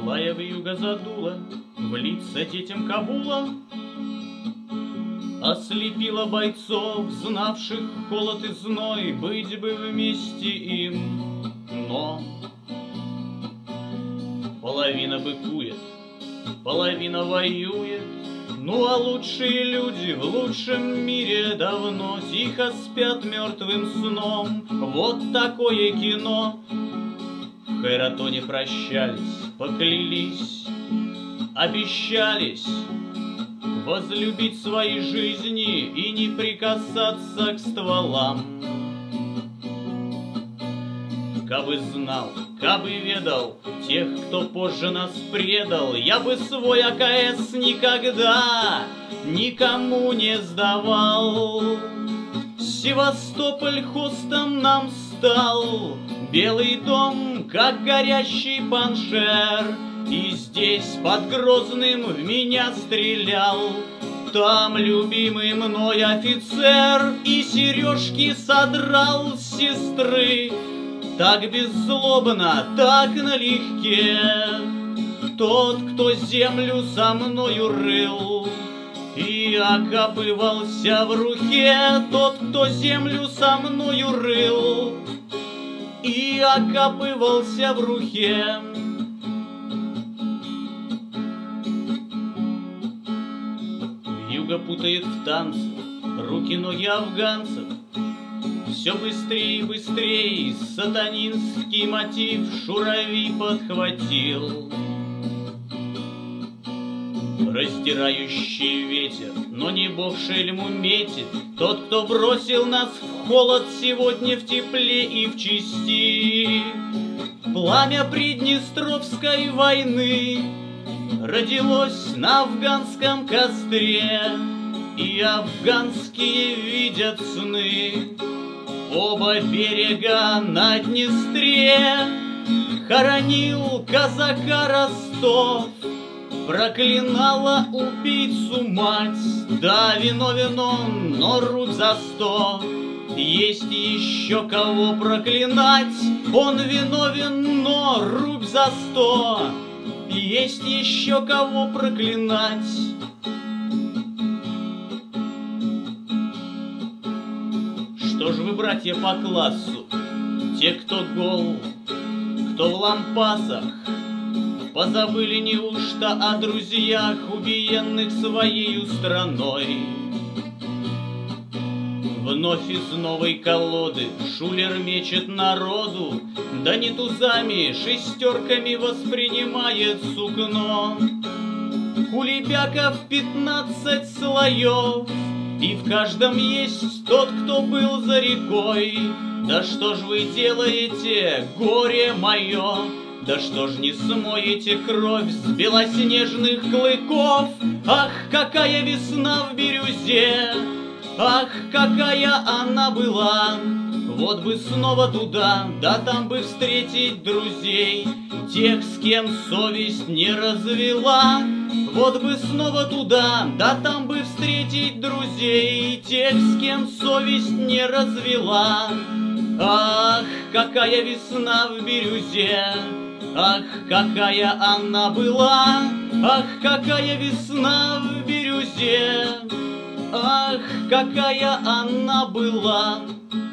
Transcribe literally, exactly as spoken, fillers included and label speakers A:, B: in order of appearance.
A: Злая вьюга задула в лица детям Кабула, ослепила бойцов, знавших холод и зной, быть бы вместе им, но половина быкует, половина воюет. Ну а лучшие люди в лучшем мире давно тихо спят мертвым сном. Вот такое кино. В Хайратоне прощались, поклялись, обещались возлюбить свои жизни и не прикасаться к стволам. Кабы знал, кабы ведал тех, кто позже нас предал, я бы свой А К С никогда никому не сдавал. Севастополь хостом нам стал, Белый дом, как горящий паншер, и здесь под Грозным в меня стрелял там любимый мной офицер, и сережки содрал с сестры так беззлобно, так налегке. Тот, кто землю со мною рыл и окапывался в руке, тот, кто землю со мною рыл и окапывался в руке. Вьюга путает в танце руки-ноги афганцев. Все быстрее и быстрее сатанинский мотив Шурави подхватил. Раздирающий ветер, но не бог шельму метит. Тот, кто бросил нас в холод, сегодня в тепле и в чести. Пламя Приднестровской войны родилось на афганском костре, и афганские видят сны. Оба берега на Днестре хоронил казака Ростов, проклинала убийцу мать. Да, виновен он, но рубь за сто. Есть еще кого проклинать. Он виновен, но рубь за сто. Есть еще кого проклинать. Что ж вы, братья по классу, те, кто гол, кто в лампасах, позабыли неужто о друзьях, убиенных своею страной? Вновь из новой колоды шулер мечет народу, да не тузами, шестерками воспринимает сукно. Кулебяков пятнадцать слоев, и в каждом есть тот, кто был за рекой. Да что ж вы делаете, горе мое? Да что ж не смоете кровь с белоснежных клыков? Ах, какая весна в бирюзе! Ах, какая она была! Вот бы снова туда, да там бы встретить друзей, тех, с кем совесть не развела. Вот бы снова туда, да там бы встретить друзей, тех, с кем совесть не развела. Ах, какая весна в бирюзе! Ах, какая она была! Ах, какая весна в бирюзе! Ах, какая она была!